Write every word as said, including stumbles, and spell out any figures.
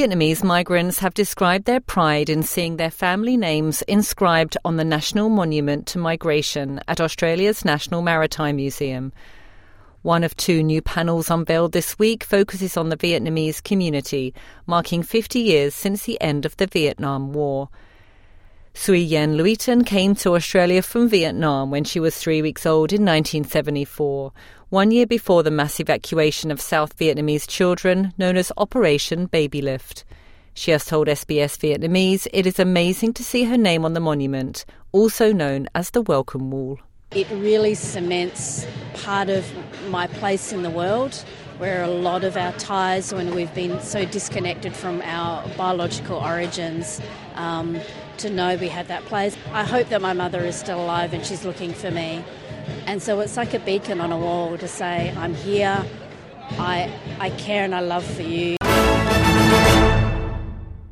Vietnamese migrants have described their pride in seeing their family names inscribed on the National Monument to Migration at Australia's National Maritime Museum. One of two new panels unveiled this week focuses on the Vietnamese community, marking fifty years since the end of the Vietnam War. Xuyen Luiten came to Australia from Vietnam when she was three weeks old in nineteen seventy-four, one year before the mass evacuation of South Vietnamese children known as Operation Baby Lift. She has told S B S Vietnamese it is amazing to see her name on the monument, also known as the Welcome Wall. It really cements part of my place in the world, where a lot of our ties, when we've been so disconnected from our biological origins, um, to know we have that place. I hope that my mother is still alive and she's looking for me. And so it's like a beacon on a wall to say, I'm here, I I care and I love for you.